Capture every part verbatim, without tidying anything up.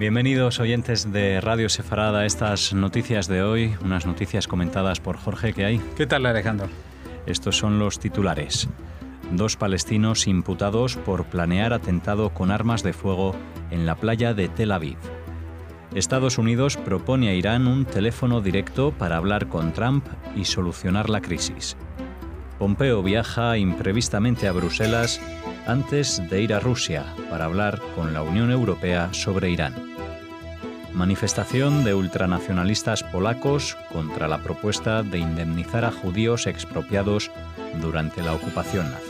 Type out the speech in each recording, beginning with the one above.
Bienvenidos oyentes de Radio Sefarad a estas noticias de hoy, unas noticias comentadas por Jorge. ¿Qué hay? ¿Qué tal, Alejandro? Estos son los titulares. Dos palestinos imputados por planear atentado con armas de fuego en la playa de Tel Aviv. Estados Unidos propone a Irán un teléfono directo para hablar con Trump y solucionar la crisis. Pompeo viaja imprevistamente a Bruselas antes de ir a Rusia para hablar con la Unión Europea sobre Irán. Manifestación de ultranacionalistas polacos contra la propuesta de indemnizar a judíos expropiados durante la ocupación nazi.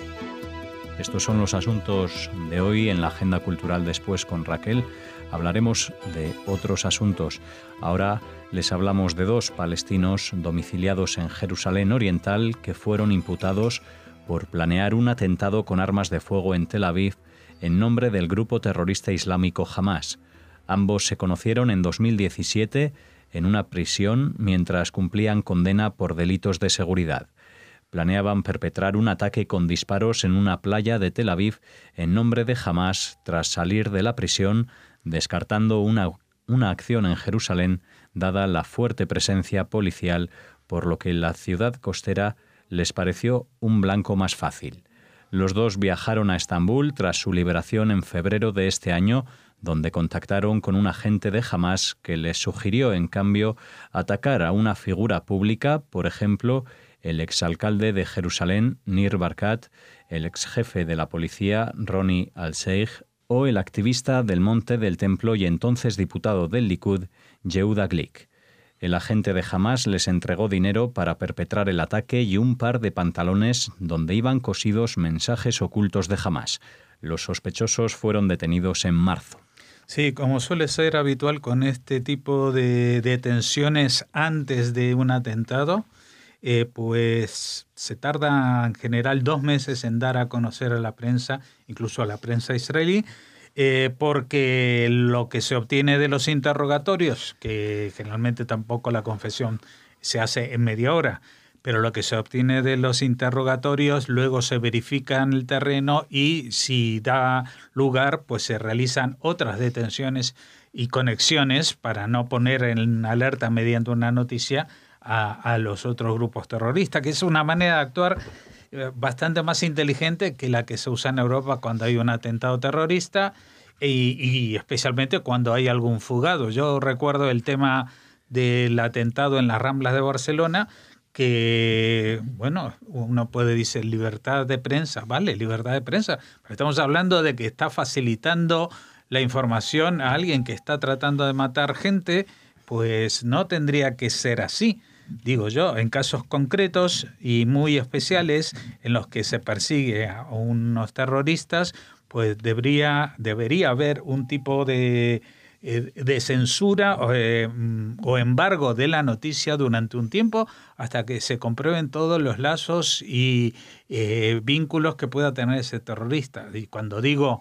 Estos son los asuntos de hoy en la Agenda Cultural. Después, con Raquel, hablaremos de otros asuntos. Ahora les hablamos de dos palestinos domiciliados en Jerusalén Oriental que fueron imputados por planear un atentado con armas de fuego en Tel Aviv en nombre del grupo terrorista islámico Hamás. Ambos se conocieron en dos mil diecisiete en una prisión mientras cumplían condena por delitos de seguridad. Planeaban perpetrar un ataque con disparos en una playa de Tel Aviv en nombre de Hamás tras salir de la prisión, descartando una, una acción en Jerusalén dada la fuerte presencia policial, por lo que la ciudad costera les pareció un blanco más fácil. Los dos viajaron a Estambul tras su liberación en febrero de este año, donde contactaron con un agente de Hamás que les sugirió, en cambio, atacar a una figura pública, por ejemplo, el exalcalde de Jerusalén, Nir Barkat, el exjefe de la policía, Ronnie Al-Sheikh, o el activista del Monte del Templo y entonces diputado del Likud, Yehuda Glick. El agente de Hamás les entregó dinero para perpetrar el ataque y un par de pantalones donde iban cosidos mensajes ocultos de Hamás. Los sospechosos fueron detenidos en marzo. Sí, como suele ser habitual con este tipo de detenciones antes de un atentado, eh, pues se tarda en general dos meses en dar a conocer a la prensa, incluso a la prensa israelí, eh, porque lo que se obtiene de los interrogatorios, que generalmente tampoco la confesión se hace en media hora, pero lo que se obtiene de los interrogatorios luego se verifica en el terreno y si da lugar, pues se realizan otras detenciones y conexiones para no poner en alerta mediante una noticia a, a los otros grupos terroristas, que es una manera de actuar bastante más inteligente que la que se usa en Europa cuando hay un atentado terrorista y, y especialmente cuando hay algún fugado. Yo recuerdo el tema del atentado en las Ramblas de Barcelona, que, bueno, uno puede decir libertad de prensa, vale, libertad de prensa, pero estamos hablando de que está facilitando la información a alguien que está tratando de matar gente, pues no tendría que ser así. Digo yo, en casos concretos y muy especiales en los que se persigue a unos terroristas, pues debería, debería haber un tipo de, de censura o, eh, o embargo de la noticia durante un tiempo hasta que se comprueben todos los lazos y eh, vínculos que pueda tener ese terrorista. Y cuando digo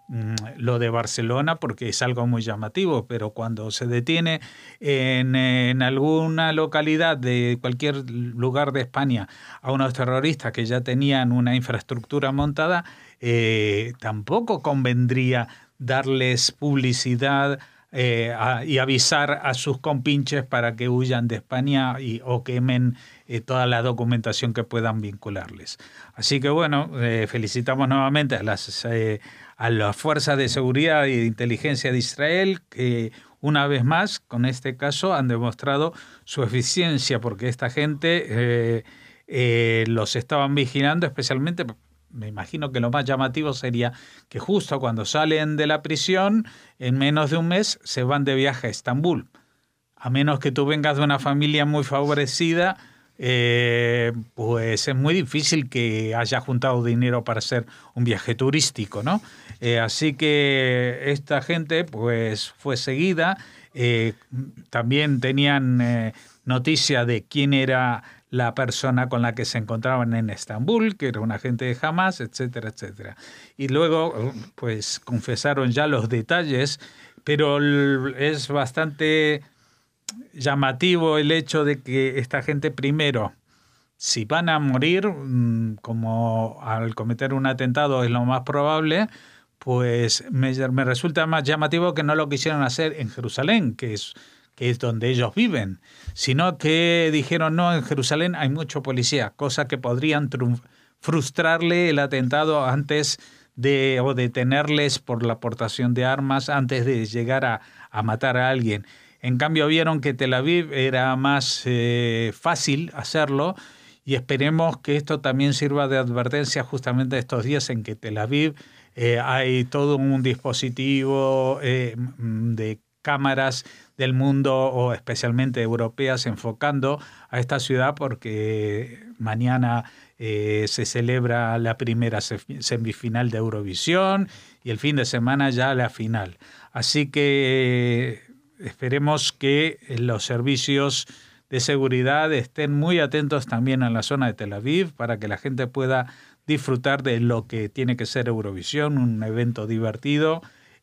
lo de Barcelona porque es algo muy llamativo, pero cuando se detiene en, en alguna localidad de cualquier lugar de España a unos terroristas que ya tenían una infraestructura montada, eh, tampoco convendría darles publicidad eh, a, y avisar a sus compinches para que huyan de España y, o quemen eh, toda la documentación que puedan vincularles. Así que bueno, eh, felicitamos nuevamente a las eh, a las fuerzas de seguridad y de inteligencia de Israel, que una vez más, con este caso, han demostrado su eficiencia, porque esta gente eh, eh, los estaban vigilando, especialmente, me imagino que lo más llamativo sería que justo cuando salen de la prisión, en menos de un mes, se van de viaje a Estambul. A menos que tú vengas de una familia muy favorecida, Eh, pues es muy difícil que haya juntado dinero para hacer un viaje turístico, ¿no? Eh, así que esta gente pues fue seguida. Eh, también tenían eh, noticia de quién era la persona con la que se encontraban en Estambul, que era un agente de Hamás, etcétera, etcétera. Y luego pues confesaron ya los detalles, pero es bastante llamativo el hecho de que esta gente, primero, si van a morir, como al cometer un atentado es lo más probable, pues me, me resulta más llamativo que no lo quisieron hacer en Jerusalén, que es, que es donde ellos viven, sino que dijeron, no, en Jerusalén hay mucho policía, cosa que podrían triunf- frustrarle el atentado antes de, o detenerles por la aportación de armas antes de llegar a, a matar a alguien. En cambio vieron que Tel Aviv era más eh, fácil hacerlo, y esperemos que esto también sirva de advertencia justamente estos días en que Tel Aviv eh, hay todo un dispositivo eh, de cámaras del mundo, o especialmente europeas, enfocando a esta ciudad porque mañana eh, se celebra la primera semifinal de Eurovisión y el fin de semana ya la final. Así que eh, esperemos que los servicios de seguridad estén muy atentos también en la zona de Tel Aviv para que la gente pueda disfrutar de lo que tiene que ser Eurovisión, un evento divertido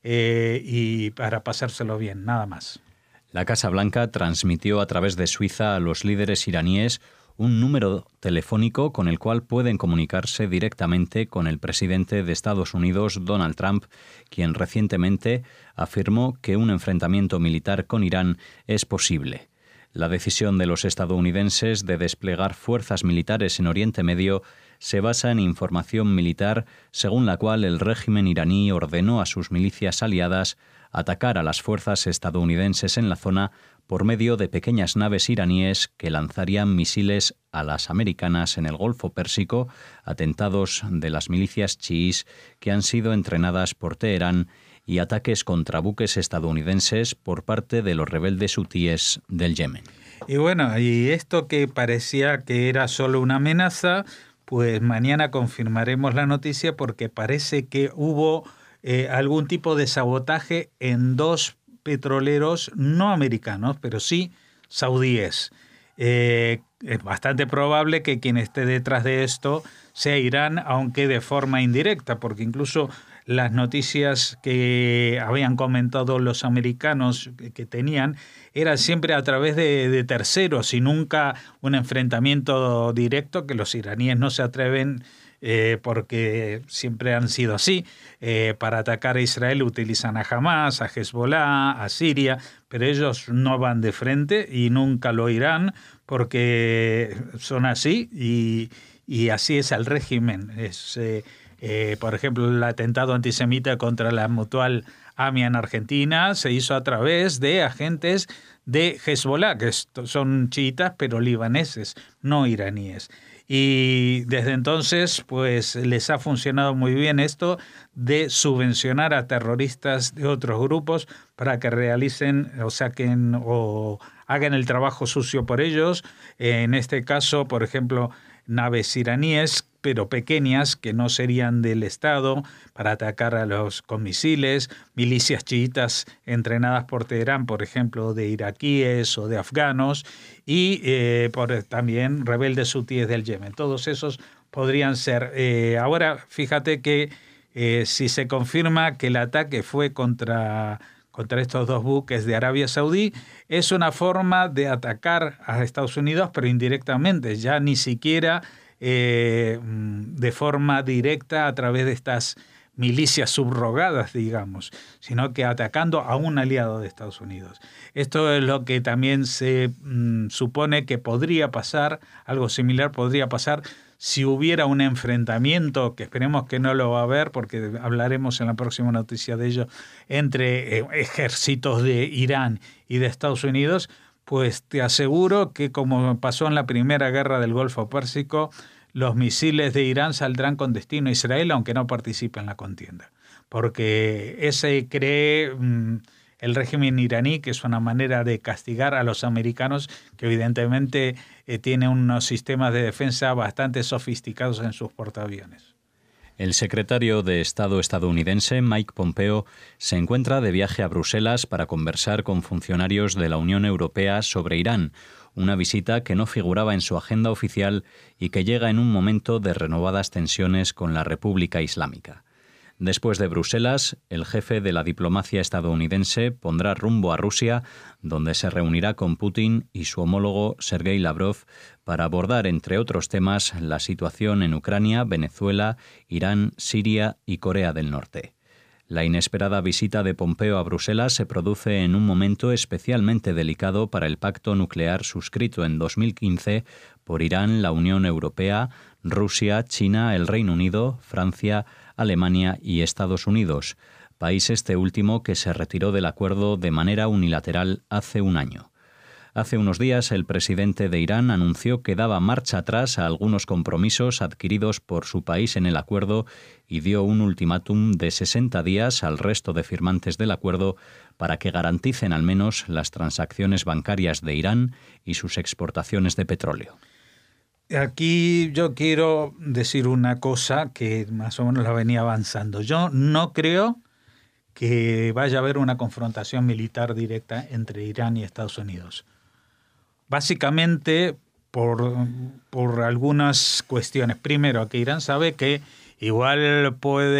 eh, y para pasárselo bien, nada más. La Casa Blanca transmitió a través de Suiza a los líderes iraníes un número telefónico con el cual pueden comunicarse directamente con el presidente de Estados Unidos, Donald Trump, quien recientemente afirmó que un enfrentamiento militar con Irán es posible. La decisión de los estadounidenses de desplegar fuerzas militares en Oriente Medio se basa en información militar según la cual el régimen iraní ordenó a sus milicias aliadas atacar a las fuerzas estadounidenses en la zona por medio de pequeñas naves iraníes que lanzarían misiles a las americanas en el Golfo Pérsico, atentados de las milicias chiíes que han sido entrenadas por Teherán y ataques contra buques estadounidenses por parte de los rebeldes hutíes del Yemen. Y bueno, y esto que parecía que era solo una amenaza, pues mañana confirmaremos la noticia porque parece que hubo eh, algún tipo de sabotaje en dos petroleros no americanos, pero sí saudíes. Eh, es bastante probable que quien esté detrás de esto sea Irán, aunque de forma indirecta, porque incluso las noticias que habían comentado los americanos que tenían eran siempre a través de, de terceros y nunca un enfrentamiento directo, que los iraníes no se atreven eh, porque siempre han sido así. Eh, para atacar a Israel utilizan a Hamas, a Hezbollah, a Siria, pero ellos no van de frente y nunca lo irán porque son así y, y así es el régimen. Es... Eh, Eh, por ejemplo, el atentado antisemita contra la Mutual AMIA en Argentina se hizo a través de agentes de Hezbollah, que son chiitas pero libaneses, no iraníes. Y desde entonces pues les ha funcionado muy bien esto de subvencionar a terroristas de otros grupos para que realicen o saquen o hagan el trabajo sucio por ellos. En este caso, por ejemplo, naves iraníes pero pequeñas que no serían del Estado para atacar a los con misiles, milicias chiitas entrenadas por Teherán, por ejemplo, de iraquíes o de afganos, y eh, por, también rebeldes hutíes del Yemen. Todos esos podrían ser. Eh, ahora, fíjate que eh, si se confirma que el ataque fue contra... contra estos dos buques de Arabia Saudí, es una forma de atacar a Estados Unidos, pero indirectamente, ya ni siquiera eh, de forma directa a través de estas milicias subrogadas, digamos, sino que atacando a un aliado de Estados Unidos. Esto es lo que también se mm, supone que podría pasar, algo similar podría pasar si hubiera un enfrentamiento, que esperemos que no lo va a haber, porque hablaremos en la próxima noticia de ello, entre eh, ejércitos de Irán y de Estados Unidos, pues te aseguro que como pasó en la primera guerra del Golfo Pérsico, los misiles de Irán saldrán con destino a Israel, aunque no participe en la contienda. Porque ese cree mmm, el régimen iraní, que es una manera de castigar a los americanos, que evidentemente eh, tiene unos sistemas de defensa bastante sofisticados en sus portaaviones. El secretario de Estado estadounidense, Mike Pompeo, se encuentra de viaje a Bruselas para conversar con funcionarios de la Unión Europea sobre Irán, una visita que no figuraba en su agenda oficial y que llega en un momento de renovadas tensiones con la República Islámica. Después de Bruselas, el jefe de la diplomacia estadounidense pondrá rumbo a Rusia, donde se reunirá con Putin y su homólogo Sergei Lavrov para abordar, entre otros temas, la situación en Ucrania, Venezuela, Irán, Siria y Corea del Norte. La inesperada visita de Pompeo a Bruselas se produce en un momento especialmente delicado para el pacto nuclear suscrito en dos mil quince por Irán, la Unión Europea, Rusia, China, el Reino Unido, Francia, Alemania y Estados Unidos, país este último que se retiró del acuerdo de manera unilateral hace un año. Hace unos días, el presidente de Irán anunció que daba marcha atrás a algunos compromisos adquiridos por su país en el acuerdo y dio un ultimátum de sesenta días al resto de firmantes del acuerdo para que garanticen al menos las transacciones bancarias de Irán y sus exportaciones de petróleo. Aquí yo quiero decir una cosa que más o menos la venía avanzando. Yo no creo que vaya a haber una confrontación militar directa entre Irán y Estados Unidos. Básicamente por, por algunas cuestiones. Primero, que Irán sabe que igual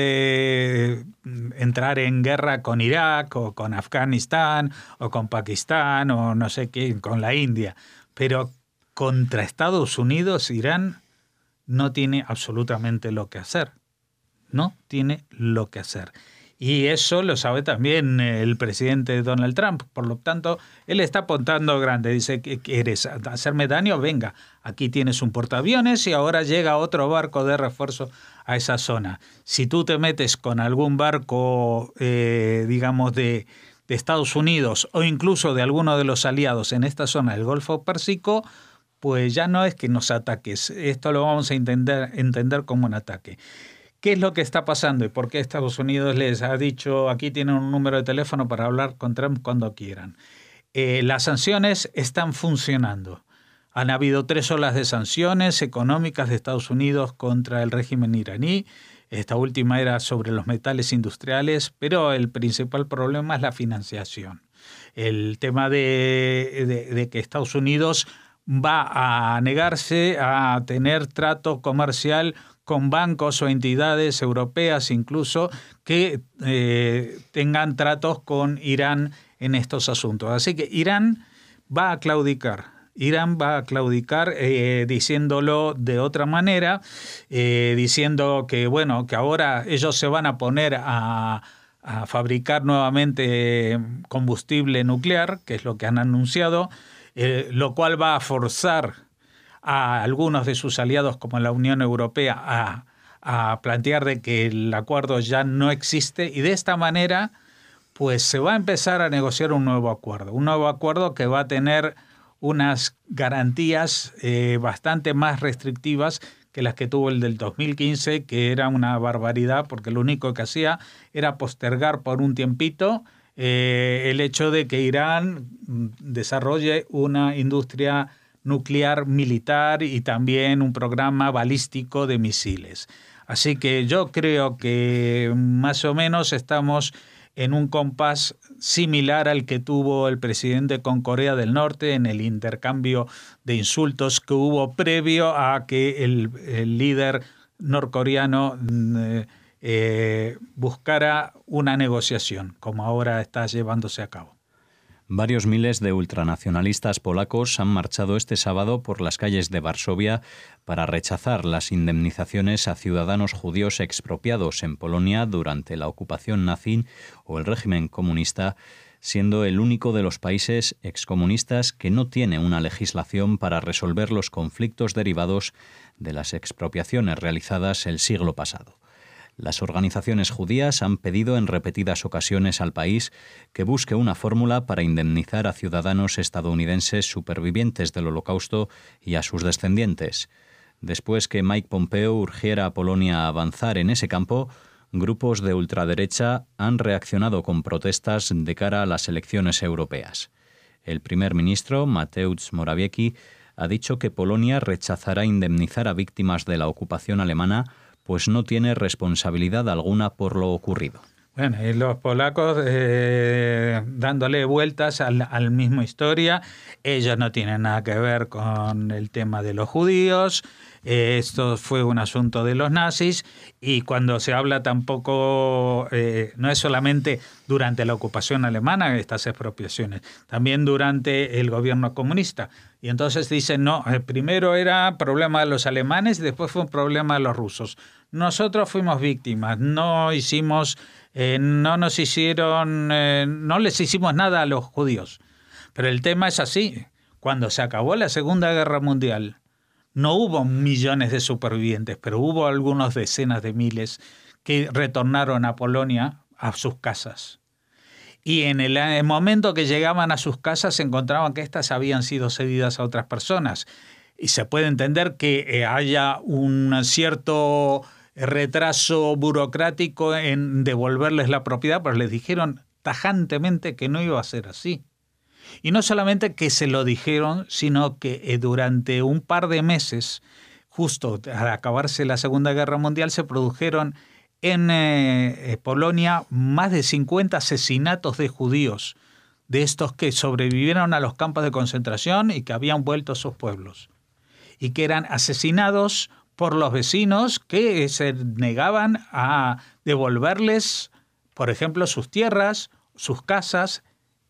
puede entrar en guerra con Irak o con Afganistán o con Pakistán o no sé qué, con la India. Pero contra Estados Unidos, Irán no tiene absolutamente lo que hacer. No tiene lo que hacer. Y eso lo sabe también el presidente Donald Trump. Por lo tanto, él está apuntando grande. Dice, ¿quieres hacerme daño? Venga, aquí tienes un portaaviones y ahora llega otro barco de refuerzo a esa zona. Si tú te metes con algún barco, eh, digamos, de, de Estados Unidos o incluso de alguno de los aliados en esta zona del Golfo Pérsico, pues ya no es que nos ataques. Esto lo vamos a entender, entender como un ataque. ¿Qué es lo que está pasando y por qué Estados Unidos les ha dicho aquí tienen un número de teléfono para hablar con Trump cuando quieran? Eh, las sanciones están funcionando. Han habido tres olas de sanciones económicas de Estados Unidos contra el régimen iraní. Esta última era sobre los metales industriales, pero el principal problema es la financiación. El tema de, de, de que Estados Unidos va a negarse a tener trato comercial con bancos o entidades europeas incluso que eh, tengan tratos con Irán en estos asuntos. Así que Irán va a claudicar. Irán va a claudicar eh, diciéndolo de otra manera, eh, diciendo que, bueno, que ahora ellos se van a poner a, a fabricar nuevamente combustible nuclear, que es lo que han anunciado, eh, lo cual va a forzar a algunos de sus aliados como la Unión Europea a, a plantear de que el acuerdo ya no existe y de esta manera pues se va a empezar a negociar un nuevo acuerdo, un nuevo acuerdo que va a tener unas garantías eh, bastante más restrictivas que las que tuvo el del dos mil quince, que era una barbaridad porque lo único que hacía era postergar por un tiempito eh, el hecho de que Irán desarrolle una industria nuclear militar y también un programa balístico de misiles. Así que yo creo que más o menos estamos en un compás similar al que tuvo el presidente con Corea del Norte en el intercambio de insultos que hubo previo a que el, el líder norcoreano eh, eh, buscara una negociación, como ahora está llevándose a cabo. Varios miles de ultranacionalistas polacos han marchado este sábado por las calles de Varsovia para rechazar las indemnizaciones a ciudadanos judíos expropiados en Polonia durante la ocupación nazi o el régimen comunista, siendo el único de los países excomunistas que no tiene una legislación para resolver los conflictos derivados de las expropiaciones realizadas el siglo pasado. Las organizaciones judías han pedido en repetidas ocasiones al país que busque una fórmula para indemnizar a ciudadanos estadounidenses supervivientes del Holocausto y a sus descendientes. Después que Mike Pompeo urgiera a Polonia a avanzar en ese campo, grupos de ultraderecha han reaccionado con protestas de cara a las elecciones europeas. El primer ministro, Mateusz Morawiecki, ha dicho que Polonia rechazará indemnizar a víctimas de la ocupación alemana pues no tiene responsabilidad alguna por lo ocurrido. Bueno, y los polacos eh, dándole vueltas al, al mismo historia, ellos no tienen nada que ver con el tema de los judíos, eh, esto fue un asunto de los nazis y cuando se habla tampoco, eh, no es solamente durante la ocupación alemana estas expropiaciones, también durante el gobierno comunista. Y entonces dicen, no, primero era problema de los alemanes y después fue un problema de los rusos. nosotros fuimos víctimas, no hicimos, eh, no nos hicieron, eh, no les hicimos nada a los judíos. Pero el tema es así. Cuando se acabó la Segunda Guerra Mundial, no hubo millones de supervivientes, pero hubo algunos decenas de miles que retornaron a Polonia a sus casas. Y en el, en el momento que llegaban a sus casas se encontraban que éstas habían sido cedidas a otras personas. Y se puede entender que eh, haya un cierto retraso burocrático en devolverles la propiedad, pero les dijeron tajantemente que no iba a ser así. Y no solamente que se lo dijeron, sino que eh, durante un par de meses, justo al acabarse la Segunda Guerra Mundial, se produjeron en eh, Polonia más de cincuenta asesinatos de judíos, de estos que sobrevivieron a los campos de concentración y que habían vuelto a sus pueblos, y que eran asesinados por los vecinos que se negaban a devolverles, por ejemplo, sus tierras, sus casas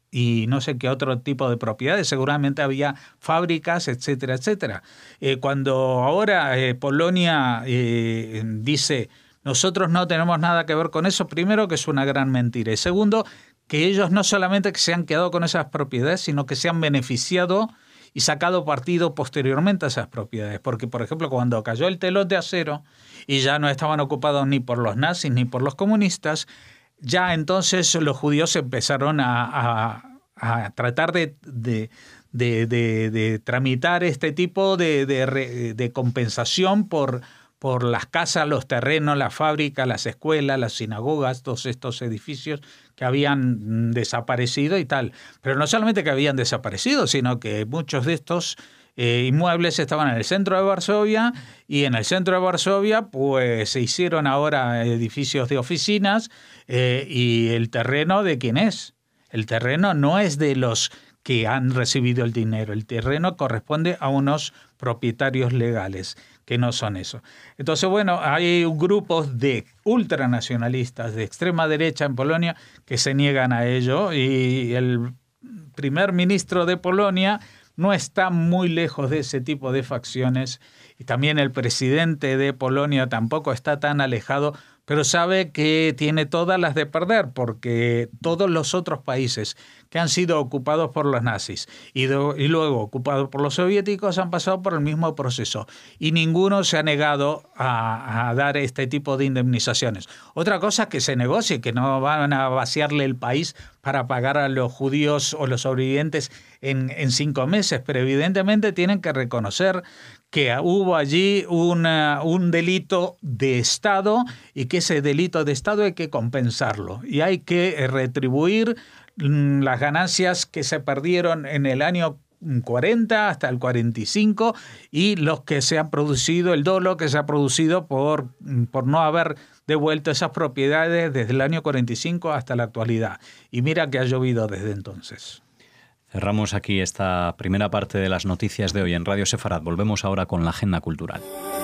y no sé qué otro tipo de propiedades. Seguramente había fábricas, etcétera, etcétera. Eh, cuando ahora eh, Polonia eh, dice nosotros no tenemos nada que ver con eso, primero que es una gran mentira y segundo que ellos no solamente que se han quedado con esas propiedades, sino que se han beneficiado y sacado partido posteriormente a esas propiedades. Porque, por ejemplo, cuando cayó el telón de acero y ya no estaban ocupados ni por los nazis ni por los comunistas, ya entonces los judíos empezaron a, a, a tratar de, de, de, de, de tramitar este tipo de, de, de compensación por, por las casas, los terrenos, las fábricas, las escuelas, las sinagogas, todos estos edificios que habían desaparecido y tal. Pero no solamente que habían desaparecido, sino que muchos de estos eh, inmuebles estaban en el centro de Varsovia y en el centro de Varsovia pues se hicieron ahora edificios de oficinas eh, y el terreno ¿de quién es? El terreno no es de los que han recibido el dinero, el terreno corresponde a unos propietarios legales que no son eso. Entonces, bueno, hay grupos de ultranacionalistas de extrema derecha en Polonia que se niegan a ello y el primer ministro de Polonia no está muy lejos de ese tipo de facciones y también el presidente de Polonia tampoco está tan alejado, pero sabe que tiene todas las de perder porque todos los otros países que han sido ocupados por los nazis y, do, y luego ocupados por los soviéticos han pasado por el mismo proceso y ninguno se ha negado a, a dar este tipo de indemnizaciones. Otra cosa es que se negocie, que no van a vaciarle el país para pagar a los judíos o los sobrevivientes en, en cinco meses, pero evidentemente tienen que reconocer que hubo allí una, un delito de Estado y que ese delito de Estado hay que compensarlo y hay que retribuir las ganancias que se perdieron en el año cuarenta hasta el cuarenta y cinco y los que se han producido, el dolo que se ha producido por, por no haber devuelto esas propiedades desde el año cuarenta y cinco hasta la actualidad. Y mira que ha llovido desde entonces. Cerramos aquí esta primera parte de las noticias de hoy en Radio Sefarad. Volvemos ahora con la agenda cultural.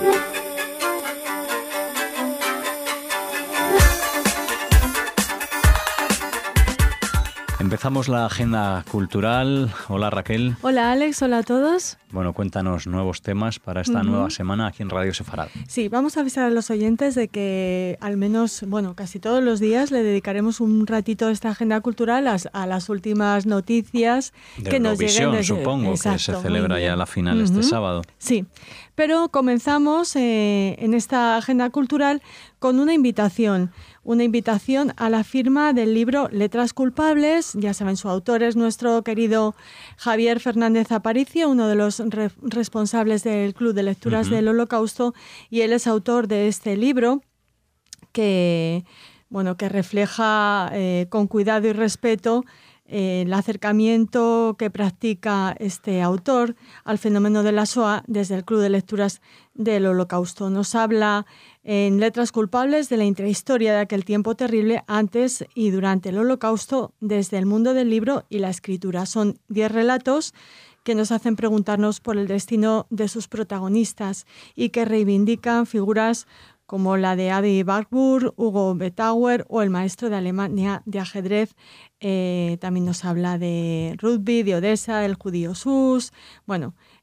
Empezamos la agenda cultural. Hola Raquel. Hola Alex, hola a todos. Bueno, cuéntanos nuevos temas para esta uh-huh. nueva semana aquí en Radio Sefarad. Sí, vamos a avisar a los oyentes de que al menos, bueno, casi todos los días le dedicaremos un ratito a esta agenda cultural a, a las últimas noticias de que nos lleguen desde... supongo, Exacto, que se celebra ya la final uh-huh. este sábado. Sí, pero comenzamos eh, en esta agenda cultural con una invitación. Una invitación a la firma del libro Letras culpables. Ya saben, su autor es nuestro querido Javier Fernández Aparicio, uno de los re- responsables del Club de Lecturas uh-huh. del Holocausto, y él es autor de este libro que, bueno, que refleja eh, con cuidado y respeto eh, el acercamiento que practica este autor al fenómeno de la Shoah desde el Club de Lecturas del Holocausto. Nos habla en Letras culpables de la intrahistoria de aquel tiempo terrible antes y durante el Holocausto desde el mundo del libro y la escritura. Son diez relatos que nos hacen preguntarnos por el destino de sus protagonistas y que reivindican figuras como la de Adi Warburg, Hugo Betauer o el maestro de Alemania de ajedrez. Eh, también nos habla de Rugby, de Odessa, el judío Sus. Bueno,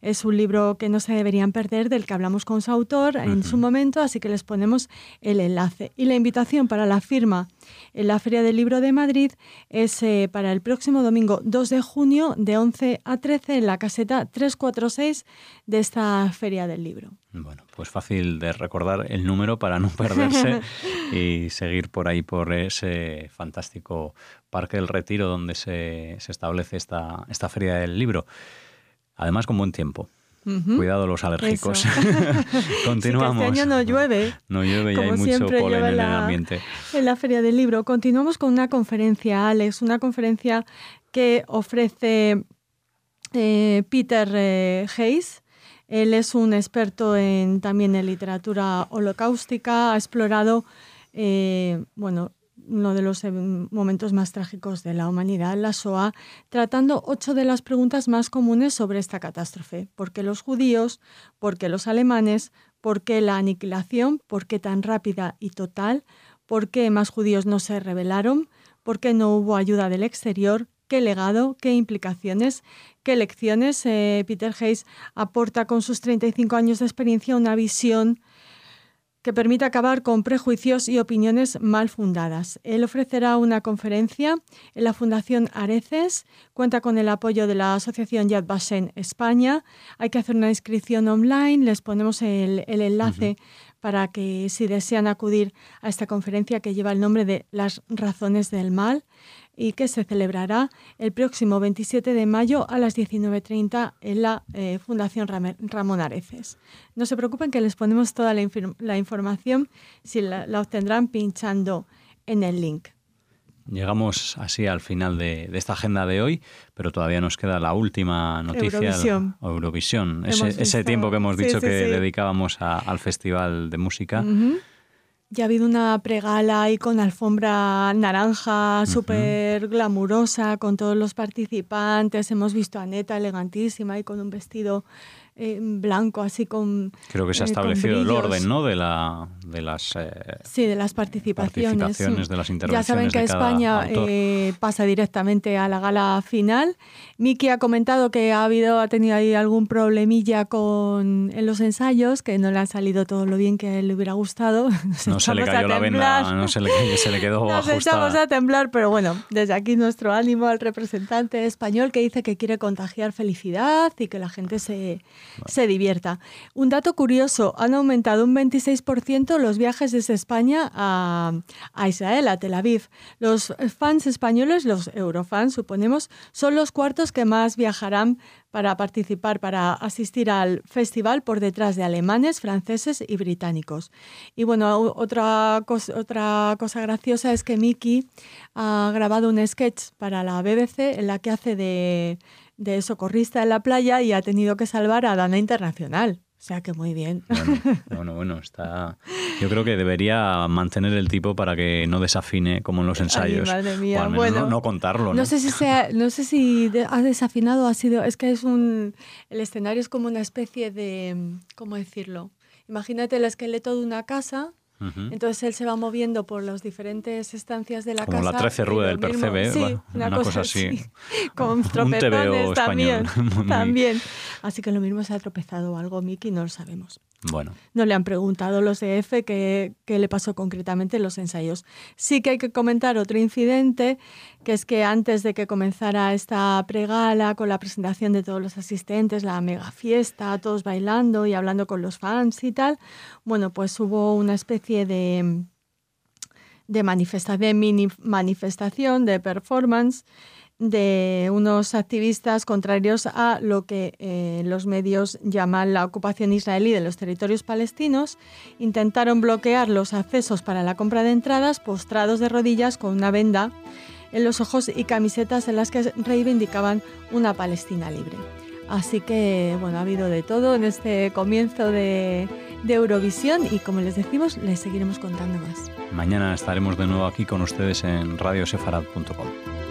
Es un libro que no se deberían perder, del que hablamos con su autor en uh-huh. su momento, así que les ponemos el enlace. Y la invitación para la firma en la Feria del Libro de Madrid es eh, para el próximo domingo dos de junio de once a trece en la caseta trescientos cuarenta y seis de esta Feria del Libro. Bueno, pues fácil de recordar el número para no perderse y seguir por ahí por ese fantástico Parque del Retiro donde se, se establece esta, esta Feria del Libro. Además con buen tiempo. Uh-huh. Cuidado los alérgicos. Continuamos. Sí, que este año no llueve. No llueve y hay mucho polen en el ambiente. En la Feria del Libro. Continuamos con una conferencia, Alex, una conferencia que ofrece eh, Peter eh, Hayes. Él es un experto en, también en literatura holocaustica. Ha explorado eh, bueno, uno de los momentos más trágicos de la humanidad, la Shoah, tratando ocho de las preguntas más comunes sobre esta catástrofe. ¿Por qué los judíos? ¿Por qué los alemanes? ¿Por qué la aniquilación? ¿Por qué tan rápida y total? ¿Por qué más judíos no se rebelaron? ¿Por qué no hubo ayuda del exterior? ¿Qué legado? ¿Qué implicaciones? ¿Qué lecciones? Eh, Peter Hayes aporta con sus treinta y cinco años de experiencia una visión que permite acabar con prejuicios y opiniones mal fundadas. Él ofrecerá una conferencia en la Fundación Areces, cuenta con el apoyo de la Asociación Yad Vashem España. Hay que hacer una inscripción online, les ponemos el, el enlace uh-huh. para que si desean acudir a esta conferencia que lleva el nombre de Las razones del mal y que se celebrará el próximo veintisiete de mayo a las diecinueve treinta en la eh, Fundación Ram- Ramón Areces. No se preocupen que les ponemos toda la, inf- la información, si la, la obtendrán pinchando en el link. Llegamos así al final de, de esta agenda de hoy, pero todavía nos queda la última noticia. Eurovisión. La, Eurovisión. Ese, ese tiempo que hemos dicho sí, sí, que sí. dedicábamos a, al Festival de Música. Uh-huh. Ya ha habido una pregala ahí con alfombra naranja, uh-huh. súper glamurosa, con todos los participantes. Hemos visto a Neta elegantísima y con un vestido eh, blanco, así con Creo que se ha eh, establecido el orden, ¿no? De, la, de las eh, sí, de las participaciones. participaciones, de las intervenciones. Ya saben que de cada España eh, pasa directamente a la gala final. Miki ha comentado que ha habido, ha tenido ahí algún problemilla con en los ensayos, que no le ha salido todo lo bien que a él le hubiera gustado. Nos no se le cayó la venda, no se le, se le quedó Nos ajustada. echamos a temblar, pero bueno, desde aquí nuestro ánimo al representante español que dice que quiere contagiar felicidad y que la gente se, bueno. se divierta. Un dato curioso, han aumentado un veintiséis por ciento los viajes desde España a, a Israel, a Tel Aviv. Los fans españoles, los eurofans, suponemos, son los cuartos que más viajarán para participar, para asistir al festival por detrás de alemanes, franceses y británicos. Y bueno, otra cosa, otra cosa graciosa es que Miki ha grabado un sketch para la B B C en la que hace de, de socorrista en la playa y ha tenido que salvar a Dana Internacional. O sea que muy bien. Bueno, bueno, bueno, está. Yo creo que debería mantener el tipo para que no desafine como en los ensayos. Ay, madre mía. Bueno, bueno, no, no contarlo, ¿no? No sé si sea, no sé si ha desafinado, ha sido. Es que es un. El escenario es como una especie de. ¿Cómo decirlo? Imagínate el esqueleto de una casa. Uh-huh. Entonces él se va moviendo por las diferentes estancias de la como casa. Como la trece rueda del mismo, Percebe, sí, bueno, una, una cosa, cosa así. así. Con tropezones también. Muy... también. Así que lo mismo se ha tropezado o algo, Miki, no lo sabemos. Bueno. No le han preguntado los de F qué, qué le pasó concretamente en los ensayos. Sí que hay que comentar otro incidente, que es que antes de que comenzara esta pregala con la presentación de todos los asistentes, la mega fiesta, todos bailando y hablando con los fans y tal, bueno, pues hubo una especie de, de, manifesta, de mini manifestación, de performance, de unos activistas contrarios a lo que eh, los medios llaman la ocupación israelí de los territorios palestinos. Intentaron bloquear los accesos para la compra de entradas, postrados de rodillas con una venda en los ojos y camisetas en las que reivindicaban una Palestina libre. Así que, bueno, ha habido de todo en este comienzo de, de Eurovisión y, como les decimos, les seguiremos contando más. Mañana estaremos de nuevo aquí con ustedes en radio sefarad punto com.